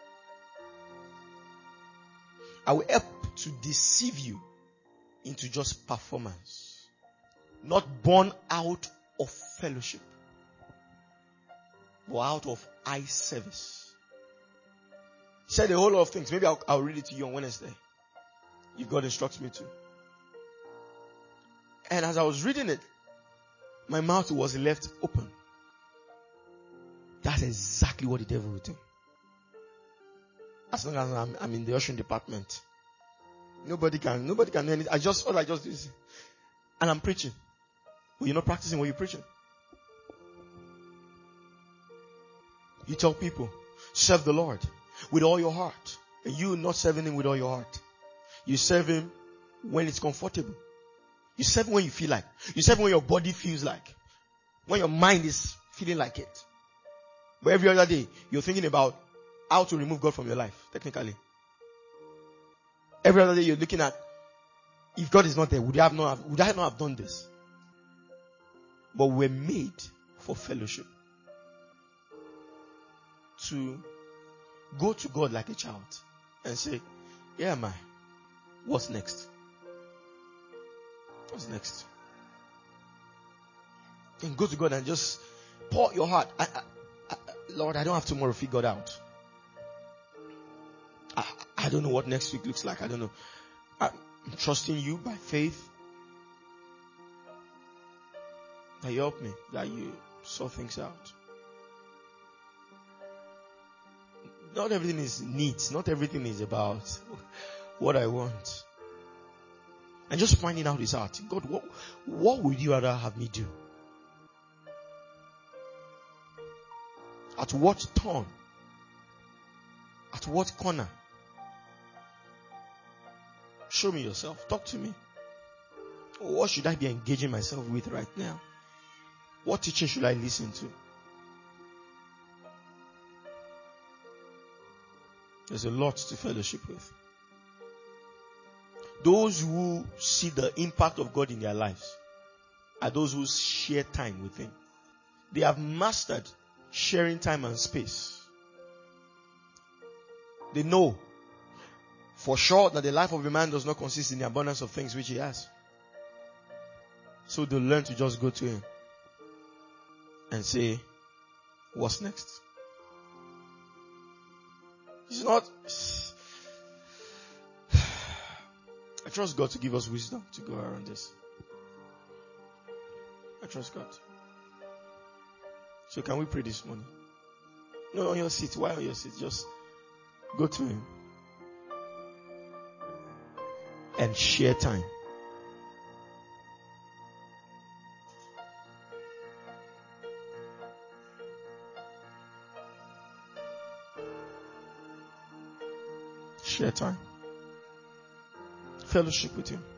I will help to deceive you into just performance, not born out of fellowship, but out of eye service. He said a whole lot of things. Maybe I'll read it to you on Wednesday, if God instructs me to. And as I was reading it, my mouth was left open. That's exactly what the devil will do. As long as I'm in the ushering department, nobody can do anything. All I just do is, and I'm preaching. But you're not practicing what you're preaching. You tell people, serve the Lord with all your heart. And you not serving Him with all your heart. You serve Him when it's comfortable. You serve Him when you feel like. You serve Him when your body feels like. When your mind is feeling like it. But every other day, you're thinking about how to remove God from your life, technically. Every other day, you're looking at, if God is not there, would I not have done this? But we're made for fellowship. To go to God like a child and say, here am I. What's next? What's next? And go to God and just pour your heart. Lord, I don't have tomorrow figured out. I don't know what next week looks like. I don't know. I'm trusting you by faith that you help me, that you sort things out. Not everything is neat. Not everything is about what I want. And just finding out His heart. God, what would you rather have me do? At what turn? At what corner? Show me yourself. Talk to me. What should I be engaging myself with right now? What teaching should I listen to? There's a lot to fellowship with. Those who see the impact of God in their lives are those who share time with Him. They have mastered sharing time and space. They know for sure that the life of a man does not consist in the abundance of things which he has. So they learn to just go to Him and say, what's next? It's not. I trust God to give us wisdom to go around this. I trust God. So can we pray this morning? No, on your seat. Why on your seat? Just go to Him and share time. Share time. Fellowship with Him.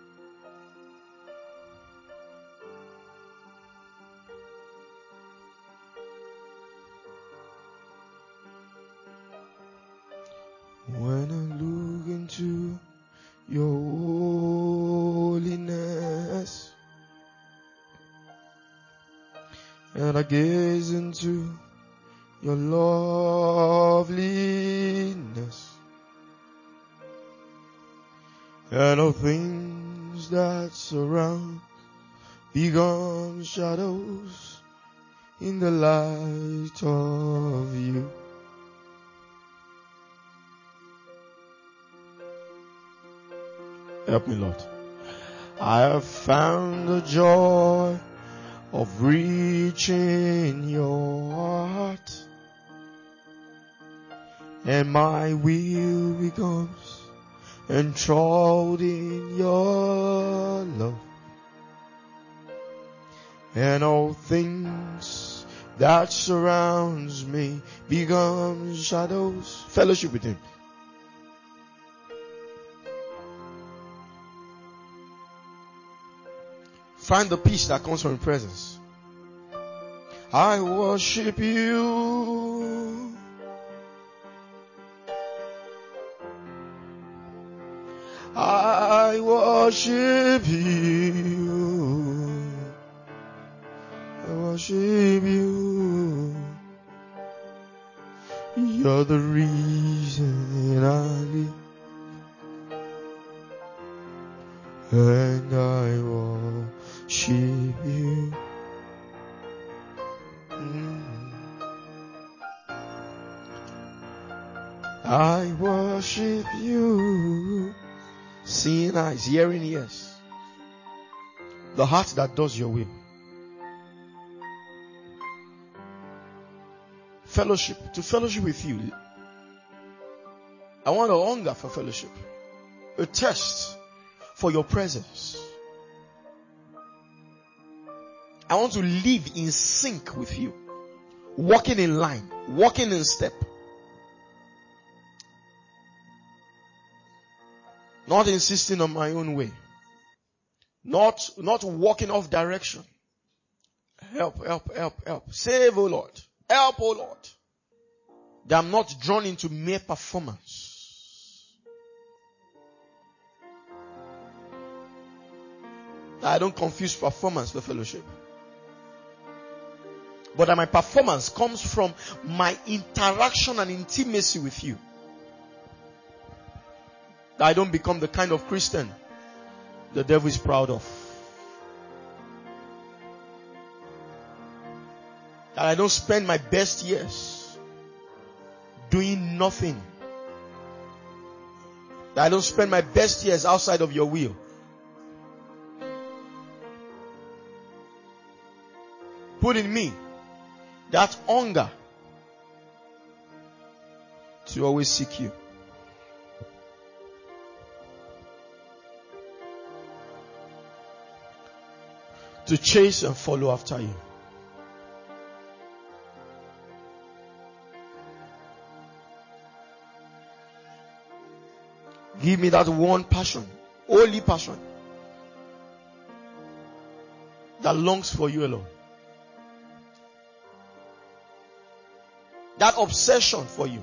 When I look into your holiness and I gaze into your loveliness, and all things that surround become shadows in the light of you. Help me, Lord. I have found the joy of reaching your heart, and my will becomes enthralled in your love, and all things that surrounds me become shadows. Fellowship with Him. Find the peace that comes from His presence. I worship you. I worship you. I worship you. You're the reason I live, and I worship you. I worship you. Seeing eyes, hearing ears. The heart that does your will. Fellowship. To fellowship with you. I want a hunger for fellowship. A thirst for your presence. I want to live in sync with you. Walking in line. Walking in step. Not insisting on my own way. Not walking off direction. Help, help, help, help. Save, O Lord. Help, O Lord. That I'm not drawn into mere performance. That I don't confuse performance with fellowship. But that my performance comes from my interaction and intimacy with you. That I don't become the kind of Christian the devil is proud of. That I don't spend my best years doing nothing. That I don't spend my best years outside of your will. Put in me that hunger to always seek you. To chase and follow after you. Give me that one passion, holy passion, that longs for you alone. That obsession for you.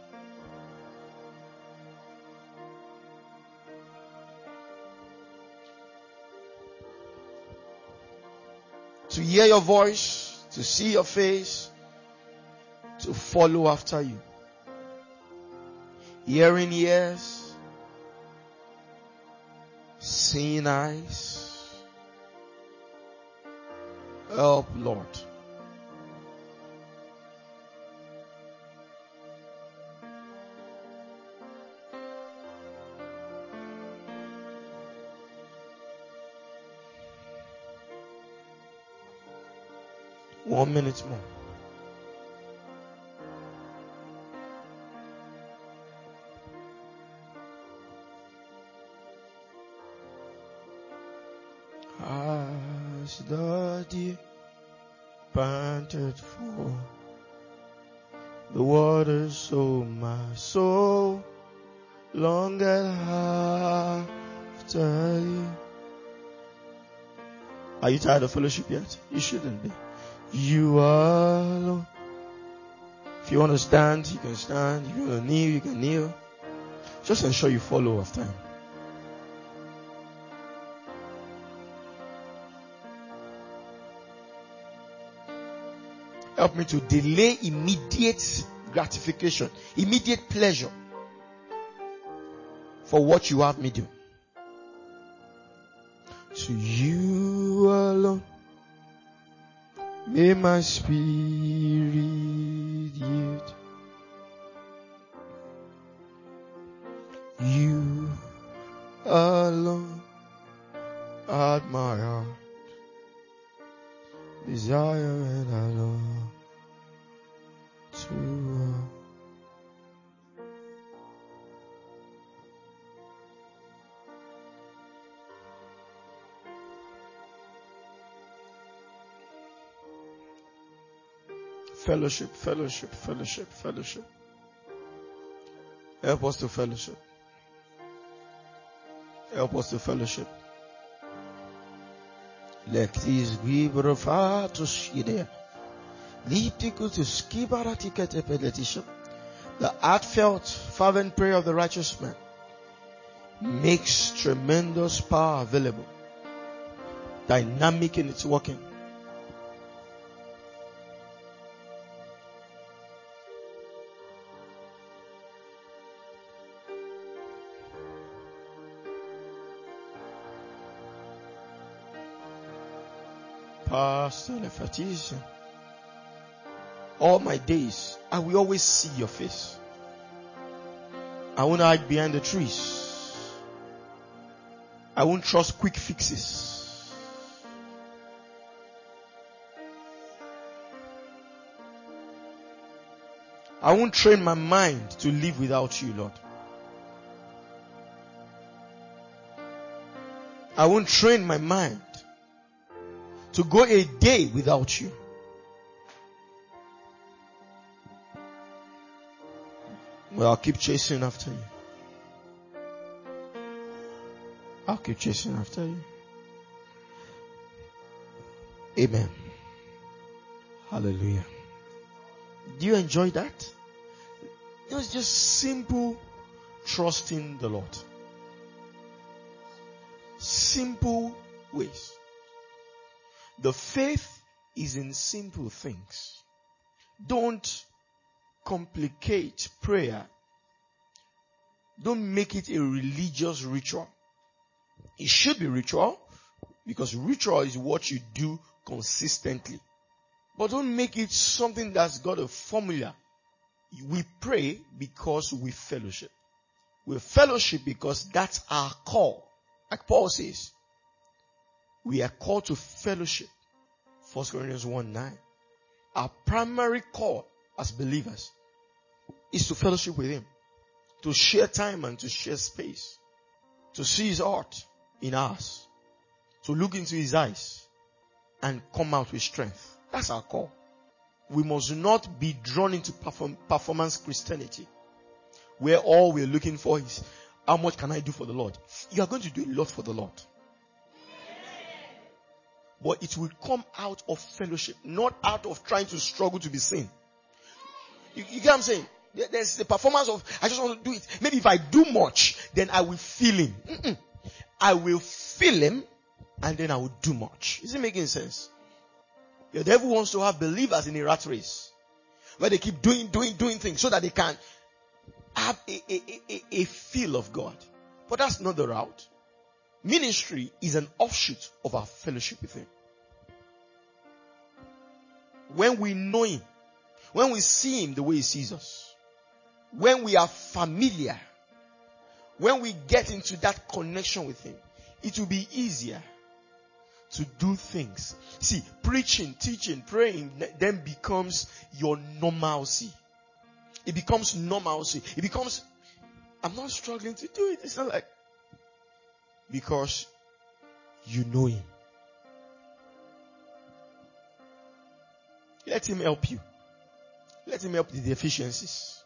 To hear your voice, to see your face, to follow after you. Hearing ears, seeing eyes. Help, Lord. One minute more. As the deer panted for the waters, so my soul longed after you. Are you tired of fellowship yet? You shouldn't be. You are alone. If you want to stand, you can stand. If you want to kneel, you can kneel. Just ensure you follow after him. Help me to delay immediate gratification, immediate pleasure for what you have me do. To you alone may my spirit yield. You alone at my heart desire and I long to fellowship, fellowship, fellowship, fellowship. Help us to fellowship. Help us to fellowship. Like these gibrafatus idea. The heartfelt, fervent prayer of the righteous man makes tremendous power available. Dynamic in its working. Pastor Lefatis, all my days, I will always see your face. I won't hide behind the trees. I won't trust quick fixes. I won't train my mind to live without you, Lord. I won't train my mind to go a day without you. But I'll keep chasing after you. I'll keep chasing after you. Amen. Hallelujah. Do you enjoy that? It's just simple trusting the Lord. Simple ways. The faith is in simple things. Don't complicate prayer. Don't make it a religious ritual. It should be ritual because ritual is what you do consistently. But don't make it something that's got a formula. We pray because we fellowship. We fellowship because that's our call. Like Paul says, we are called to fellowship. 1 Corinthians 1:9. Our primary call as believers is to fellowship with Him. To share time and to share space. To see His heart in us. To look into His eyes and come out with strength. That's our call. We must not be drawn into performance Christianity, where all we're looking for is, how much can I do for the Lord? You are going to do a lot for the Lord. But it will come out of fellowship, not out of trying to struggle to be seen. You get what I'm saying? There's the performance of, I just want to do it. Maybe if I do much, then I will feel Him. I will feel Him, and then I will do much. Is it making sense? The devil wants to have believers in a rat race, where they keep doing things so that they can have a feel of God. But that's not the route. Ministry is an offshoot of our fellowship with Him. When we know Him, when we see Him the way He sees us, when we are familiar, when we get into that connection with Him, it will be easier to do things. See, preaching, teaching, praying then becomes your normalcy. It becomes normalcy. It becomes, I'm not struggling to do it. It's not like, because you know Him. Let Him help you. Let Him help the deficiencies.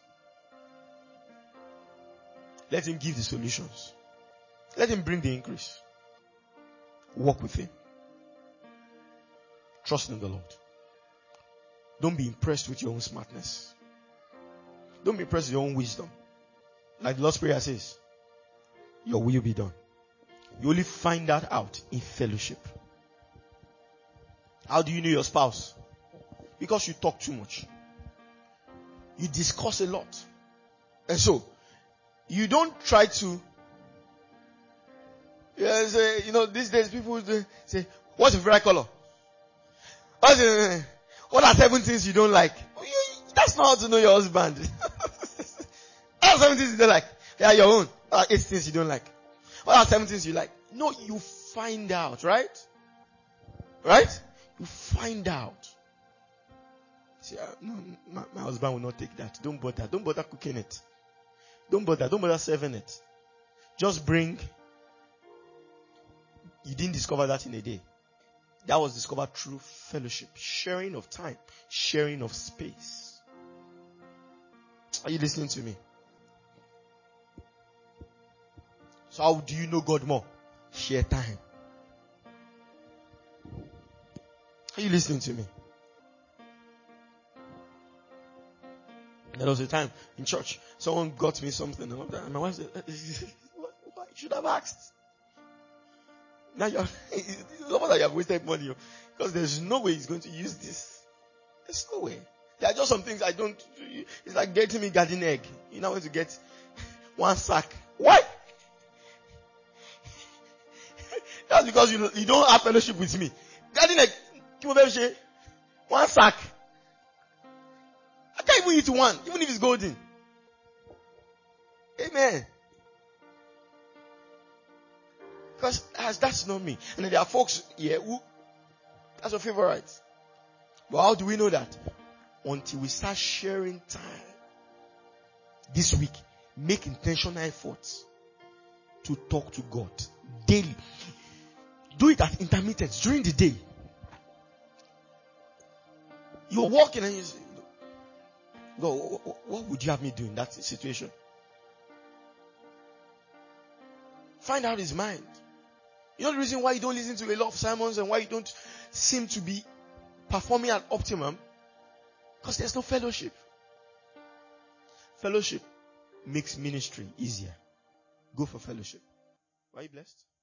Let Him give the solutions. Let Him bring the increase. Walk with Him. Trust in the Lord. Don't be impressed with your own smartness. Don't be impressed with your own wisdom. Like the Lord's Prayer says, your will be done. You only find that out in fellowship. How do you know your spouse? Because you talk too much. You discuss a lot. And so, you don't try to, these days people say, what's your favorite color? What are 7 things you don't like? That's not how to know your husband. What are 7 things you don't like? They are your own. What are 8 things you don't like? What are 7 things you like? No, you find out, right? Right? You find out. See, my husband will not take that. Don't bother. Don't bother cooking it. Don't bother serving it. Just bring. You didn't discover that in a day. That was discovered through fellowship, sharing of time, sharing of space. Are you listening to me? So how do you know God more? Share time. Are you listening to me? There was a time in church, someone got me something and my wife said, "What? You should have asked." Now it's not that you have wasted money, because there's no way he's going to use this. There's no way. There are just some things I don't. It's like getting me garden egg. You're not going to get 1 sack. Why? That's because you don't have fellowship with me. Garden egg, 1 sack. I can't even eat one, even if it's golden. Amen. Because that's not me. And then there are folks here who, that's your favorite. But how do we know that? Until we start sharing time. This week, make intentional efforts to talk to God daily. Do it at intermittents during the day. You're walking and you say, God, what would you have me do in that situation? Find out his mind. You know the reason why you don't listen to a lot of sermons and why you don't seem to be performing at optimum? Because there's no fellowship. Fellowship makes ministry easier. Go for fellowship. Are you blessed?